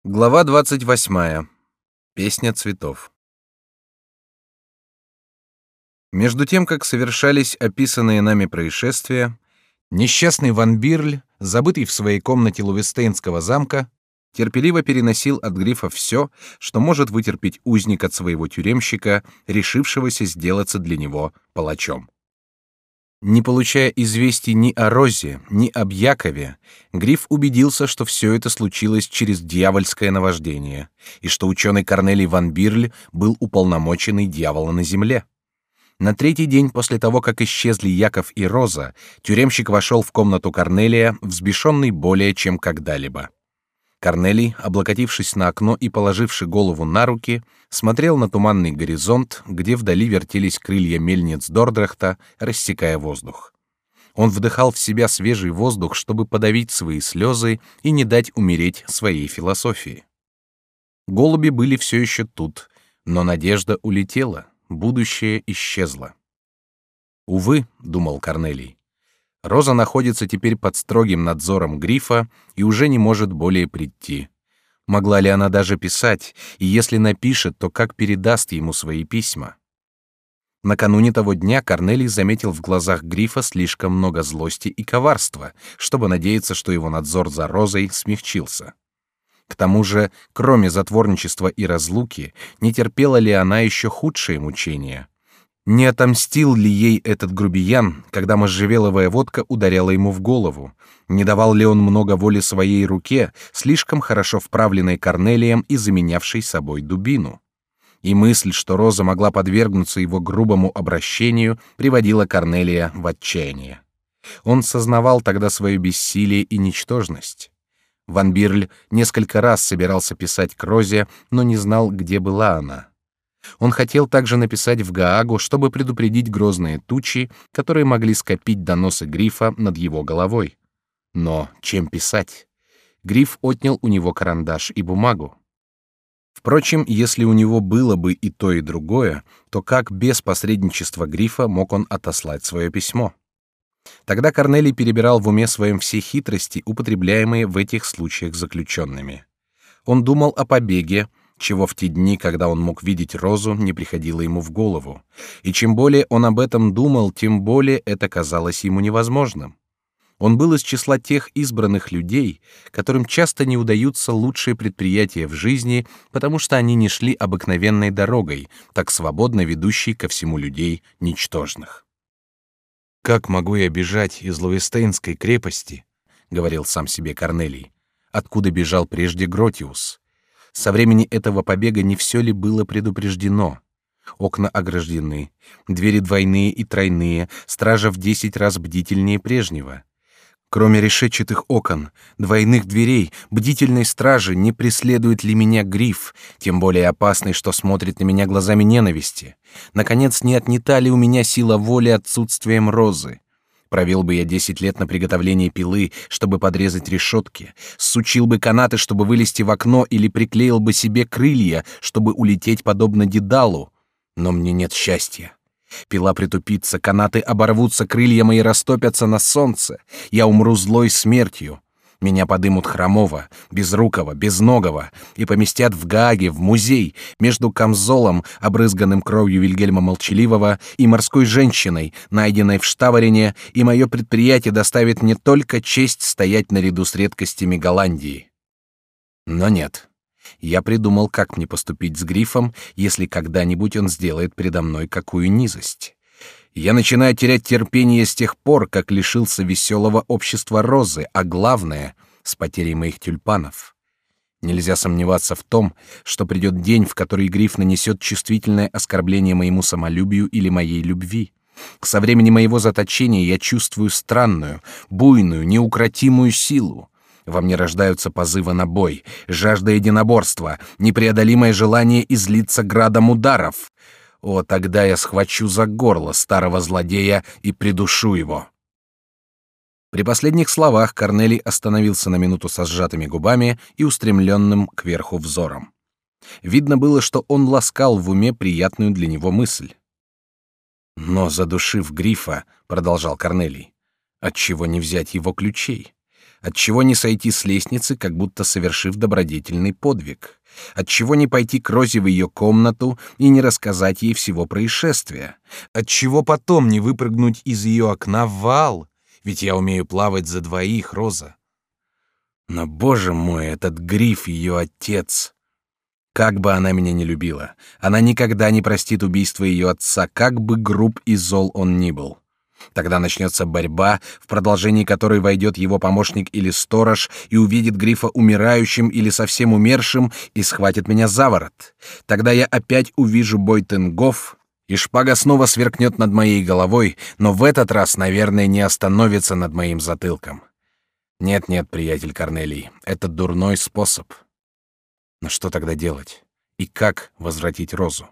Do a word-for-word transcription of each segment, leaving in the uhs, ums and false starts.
Глава двадцать восьмая. Песня цветов. Между тем, как совершались описанные нами происшествия, несчастный Ван Бирль, забытый в своей комнате Лувестейнского замка, терпеливо переносил от Грифа все, что может вытерпеть узник от своего тюремщика, решившегося сделаться для него палачом. Не получая известий ни о Розе, ни об Якове, Гриф убедился, что все это случилось через дьявольское наваждение, и что ученый Корнелий Ван Бирль был уполномоченный дьявола на земле. На третий день после того, как исчезли Яков и Роза, тюремщик вошел в комнату Корнелия, взбешенный более чем когда-либо. Корнелий, облокотившись на окно и положивши голову на руки, смотрел на туманный горизонт, где вдали вертелись крылья мельниц Дордрехта, рассекая воздух. Он вдыхал в себя свежий воздух, чтобы подавить свои слезы и не дать умереть своей философии. Голуби были все еще тут, но надежда улетела, будущее исчезло. «Увы», — думал Корнелий, — Роза находится теперь под строгим надзором Грифа и уже не может более прийти. Могла ли она даже писать, и если напишет, то как передаст ему свои письма? Накануне того дня Корнелий заметил в глазах Грифа слишком много злости и коварства, чтобы надеяться, что его надзор за Розой смягчился. К тому же, кроме затворничества и разлуки, не терпела ли она еще худшие мучения? Не отомстил ли ей этот грубиян, когда можжевеловая водка ударяла ему в голову? Не давал ли он много воли своей руке, слишком хорошо вправленной Корнелием и заменявшей собой дубину? И мысль, что Роза могла подвергнуться его грубому обращению, приводила Корнелия в отчаяние. Он сознавал тогда свое бессилие и ничтожность. Ван Бирль несколько раз собирался писать к Розе, но не знал, где была она. Он хотел также написать в Гаагу, чтобы предупредить грозные тучи, которые могли скопить доносы Грифа над его головой. Но чем писать? Гриф отнял у него карандаш и бумагу. Впрочем, если у него было бы и то, и другое, то как без посредничества Грифа мог он отослать свое письмо? Тогда Корнелий перебирал в уме своем все хитрости, употребляемые в этих случаях заключенными. Он думал о побеге, чего в те дни, когда он мог видеть Розу, не приходило ему в голову. И чем более он об этом думал, тем более это казалось ему невозможным. Он был из числа тех избранных людей, которым часто не удаются лучшие предприятия в жизни, потому что они не шли обыкновенной дорогой, так свободно ведущей ко всему людей ничтожных. «Как могу я бежать из Лувестейнской крепости?» — говорил сам себе Корнелий, откуда бежал прежде Гротиус. Со времени этого побега не все ли было предупреждено? Окна ограждены, двери двойные и тройные, стража в десять раз бдительнее прежнего. Кроме решетчатых окон, двойных дверей, бдительной стражи, не преследует ли меня Гриф, тем более опасный, что смотрит на меня глазами ненависти? Наконец, не отнята ли у меня сила воли отсутствием Розы? Провел бы я десять лет на приготовлении пилы, чтобы подрезать решетки, сучил бы канаты, чтобы вылезти в окно, или приклеил бы себе крылья, чтобы улететь подобно Дедалу. Но мне нет счастья. Пила притупится, канаты оборвутся, крылья мои растопятся на солнце. Я умру злой смертью. Меня подымут хромого, безрукого, безногого и поместят в Гааге, в музей, между камзолом, обрызганным кровью Вильгельма Молчаливого, и морской женщиной, найденной в Штаварине, и мое предприятие доставит мне только честь стоять наряду с редкостями Голландии. Но нет. Я придумал, как мне поступить с Грифом, если когда-нибудь он сделает предо мной какую низость. Я начинаю терять терпение с тех пор, как лишился веселого общества Розы, а главное — с потерей моих тюльпанов. Нельзя сомневаться в том, что придет день, в который Гриф нанесет чувствительное оскорбление моему самолюбию или моей любви. Со времени моего заточения я чувствую странную, буйную, неукротимую силу. Во мне рождаются позывы на бой, жажда единоборства, непреодолимое желание излиться градом ударов. О, тогда я схвачу за горло старого злодея и придушу его. При последних словах Корнелий остановился на минуту со сжатыми губами и устремленным кверху взором. Видно было, что он ласкал в уме приятную для него мысль. «Но задушив Грифа, — продолжал Корнелий, — отчего не взять его ключей? Отчего не сойти с лестницы, как будто совершив добродетельный подвиг? Отчего не пойти к Розе в ее комнату и не рассказать ей всего происшествия? Отчего потом не выпрыгнуть из ее окна в вал? Ведь я умею плавать за двоих, Роза. Но, боже мой, этот Гриф, ее отец. Как бы она меня не любила, она никогда не простит убийство ее отца, как бы груб и зол он ни был. Тогда начнется борьба, в продолжении которой войдет его помощник или сторож и увидит Грифа умирающим или совсем умершим и схватит меня за ворот. Тогда я опять увижу бой тенгов, и шпага снова сверкнет над моей головой, но в этот раз, наверное, не остановится над моим затылком. Нет-нет, приятель Корнелий, это дурной способ. Но что тогда делать? И как возвратить Розу?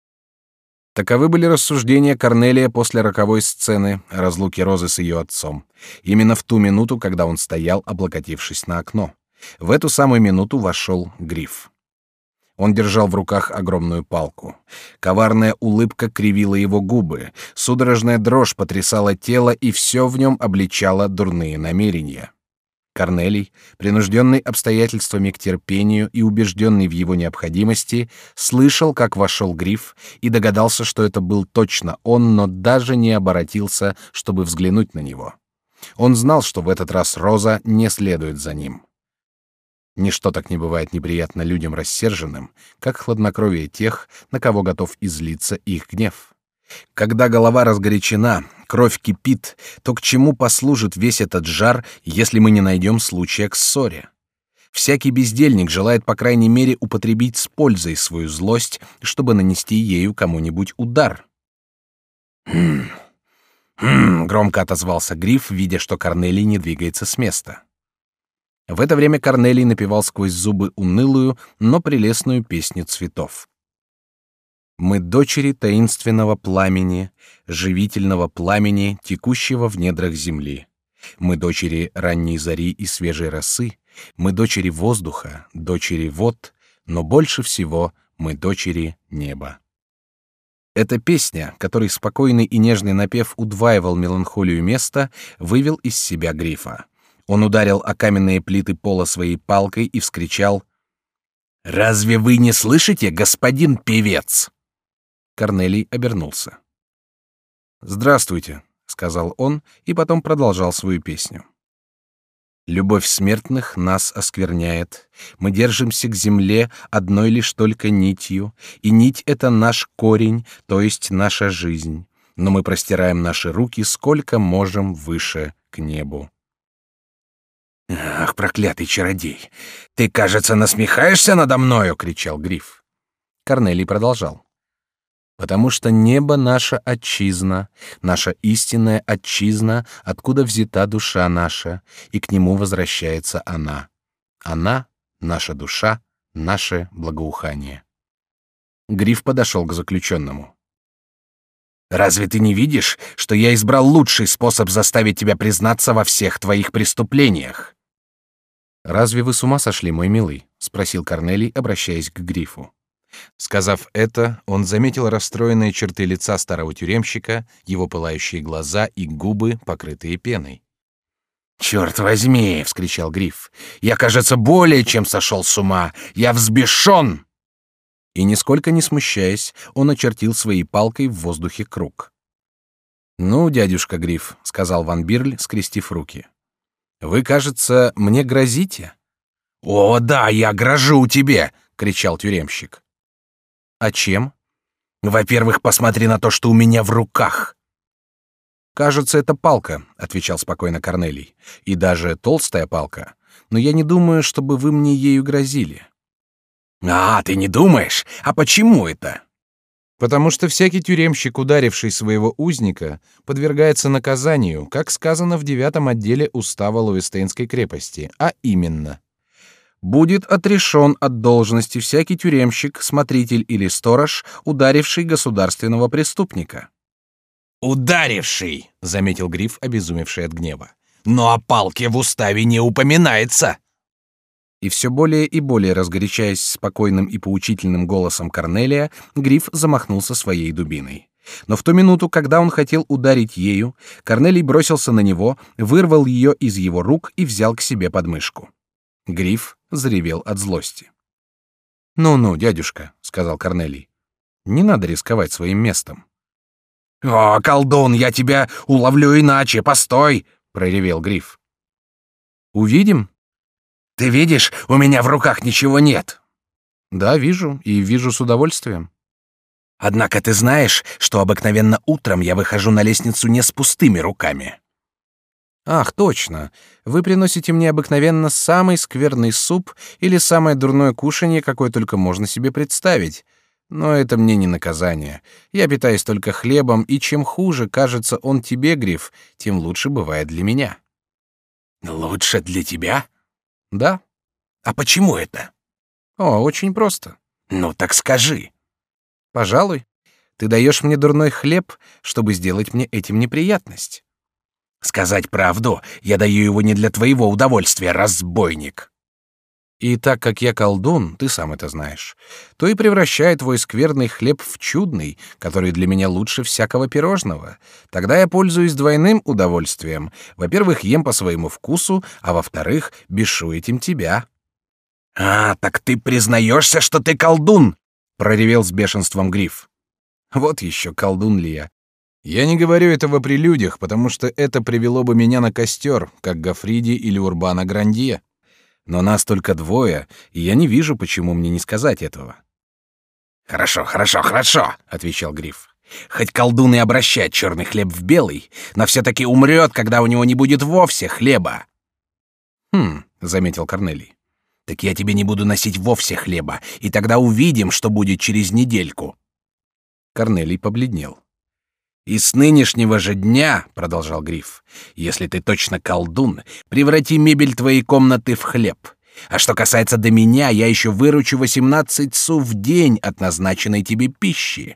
Таковы были рассуждения Корнелия после роковой сцены о разлуке Розы с ее отцом, именно в ту минуту, когда он стоял, облокотившись на окно. В эту самую минуту вошел Гриф. Он держал в руках огромную палку. Коварная улыбка кривила его губы, судорожная дрожь потрясала тело, и все в нем обличало дурные намерения. Корнелий, принужденный обстоятельствами к терпению и убежденный в его необходимости, слышал, как вошел Гриф, и догадался, что это был точно он, но даже не оборотился, чтобы взглянуть на него. Он знал, что в этот раз Роза не следует за ним. Ничто так не бывает неприятно людям рассерженным, как хладнокровие тех, на кого готов излиться их гнев. Когда голова разгорячена, кровь кипит, то к чему послужит весь этот жар, если мы не найдем случая к ссоре? Всякий бездельник желает, по крайней мере, употребить с пользой свою злость, чтобы нанести ею кому-нибудь удар. «Хм, хм», — громко отозвался Гриф, видя, что Корнелий не двигается с места. В это время Корнелий напевал сквозь зубы унылую, но прелестную песню цветов. Мы дочери таинственного пламени, живительного пламени, текущего в недрах земли. Мы дочери ранней зари и свежей росы, мы дочери воздуха, дочери вод, но больше всего мы дочери неба. Эта песня, которой спокойный и нежный напев удваивал меланхолию места, вывел из себя Грифа. Он ударил о каменные плиты пола своей палкой и вскричал: «Разве вы не слышите, господин певец?» Корнелий обернулся. «Здравствуйте», — сказал он, и потом продолжал свою песню. «Любовь смертных нас оскверняет. Мы держимся к земле одной лишь только нитью, и нить — это наш корень, то есть наша жизнь. Но мы простираем наши руки сколько можем выше к небу». «Ах, проклятый чародей! Ты, кажется, насмехаешься надо мною!» — кричал Гриф. Корнелий продолжал. «Потому что небо — наша отчизна, наша истинная отчизна, откуда взята душа наша, и к нему возвращается она. Она — наша душа, наше благоухание». Гриф подошел к заключенному. «Разве ты не видишь, что я избрал лучший способ заставить тебя признаться во всех твоих преступлениях?» «Разве вы с ума сошли, мой милый?» — спросил Корнелий, обращаясь к Грифу. Сказав это, он заметил расстроенные черты лица старого тюремщика, его пылающие глаза и губы, покрытые пеной. «Черт возьми!» — вскричал Гриф. «Я, кажется, более чем сошел с ума! Я взбешен!» И, нисколько не смущаясь, он очертил своей палкой в воздухе круг. «Ну, дядюшка Гриф», — сказал Ван Бирль, скрестив руки, — «вы, кажется, мне грозите?» «О, да, я грожу тебе!» — кричал тюремщик. «А чем?» «Во-первых, посмотри на то, что у меня в руках!» «Кажется, это палка», — отвечал спокойно Корнелий, — «и даже толстая палка, но я не думаю, чтобы вы мне ею грозили». «А, ты не думаешь? А почему это?» «Потому что всякий тюремщик, ударивший своего узника, подвергается наказанию, как сказано в девятом отделе устава Лувестейнской крепости, а именно: будет отрешен от должности всякий тюремщик, смотритель или сторож, ударивший государственного преступника». «Ударивший», — заметил Гриф, обезумевший от гнева. «Но о палке в уставе не упоминается». И все более и более разгорячаясь спокойным и поучительным голосом Корнелия, Гриф замахнулся своей дубиной. Но в ту минуту, когда он хотел ударить ею, Корнелий бросился на него, вырвал ее из его рук и взял к себе под мышку. Гриф заревел от злости. «Ну-ну, дядюшка», — сказал Корнелий, — «не надо рисковать своим местом». «О, колдун, я тебя уловлю иначе, постой!» — проревел Гриф. «Увидим?» «Ты видишь, у меня в руках ничего нет». «Да, вижу, и вижу с удовольствием». «Однако ты знаешь, что обыкновенно утром я выхожу на лестницу не с пустыми руками». «Ах, точно. Вы приносите мне обыкновенно самый скверный суп или самое дурное кушанье, какое только можно себе представить. Но это мне не наказание. Я питаюсь только хлебом, и чем хуже кажется он тебе, Гриф, тем лучше бывает для меня». «Лучше для тебя?» «Да». «А почему это?» «О, очень просто». «Ну так скажи». «Пожалуй, ты даешь мне дурной хлеб, чтобы сделать мне этим неприятность». «Сказать правду, я даю его не для твоего удовольствия, разбойник». «И так как я колдун, ты сам это знаешь, то и превращаю твой скверный хлеб в чудный, который для меня лучше всякого пирожного. Тогда я пользуюсь двойным удовольствием. Во-первых, ем по своему вкусу, а во-вторых, бешу этим тебя». «А, так ты признаешься, что ты колдун?» — проревел с бешенством Гриф. «Вот еще колдун ли я. Я не говорю этого при людях, потому что это привело бы меня на костер, как Гофриди или Урбана Грандье. Но нас только двое, и я не вижу, почему мне не сказать этого». «Хорошо, хорошо, хорошо», — отвечал Гриф. «Хоть колдун и обращает черный хлеб в белый, но все-таки умрет, когда у него не будет вовсе хлеба». «Хм», — заметил Корнелий. «Так я тебе не буду носить вовсе хлеба, и тогда увидим, что будет через недельку». Корнелий побледнел. «И с нынешнего же дня, — продолжал Гриф, — если ты точно колдун, преврати мебель твоей комнаты в хлеб. А что касается до меня, я еще выручу восемнадцать су в день от назначенной тебе пищи».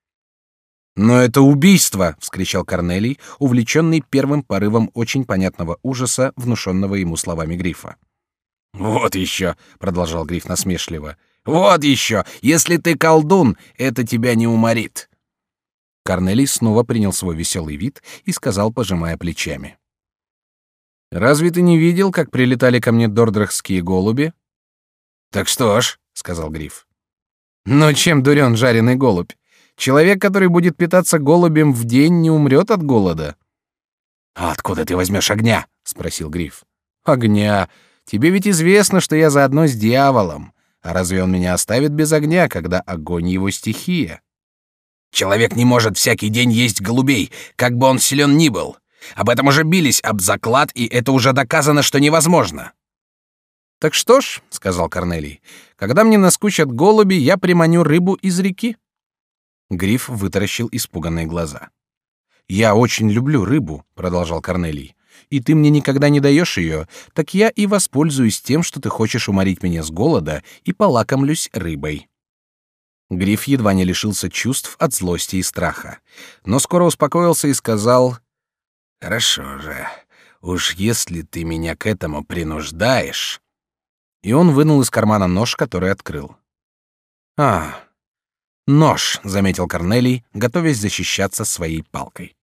«Но это убийство!» — вскричал Корнелий, увлеченный первым порывом очень понятного ужаса, внушенного ему словами Грифа. «Вот еще!» — продолжал Гриф насмешливо. «Вот еще! Если ты колдун, это тебя не уморит!» Корнелий снова принял свой веселый вид и сказал, пожимая плечами: «Разве ты не видел, как прилетали ко мне дордрахские голуби?» «Так что ж», — сказал Гриф. «Но чем дурен жареный голубь? Человек, который будет питаться голубем в день, не умрет от голода». «А откуда ты возьмешь огня?» — спросил Гриф. «Огня? Тебе ведь известно, что я заодно с дьяволом. А разве он меня оставит без огня, когда огонь его стихия?» «Человек не может всякий день есть голубей, как бы он силен ни был. Об этом уже бились об заклад, и это уже доказано, что невозможно». «Так что ж, — сказал Корнелий, — когда мне наскучат голуби, я приманю рыбу из реки». Гриф вытаращил испуганные глаза. «Я очень люблю рыбу, — продолжал Корнелий, — и ты мне никогда не даешь ее, так я и воспользуюсь тем, что ты хочешь уморить меня с голода, и полакомлюсь рыбой». Гриф едва не лишился чувств от злости и страха, но скоро успокоился и сказал: «Хорошо же, уж если ты меня к этому принуждаешь». И он вынул из кармана нож, который открыл. «А, нож», — заметил Корнелий, готовясь защищаться своей палкой.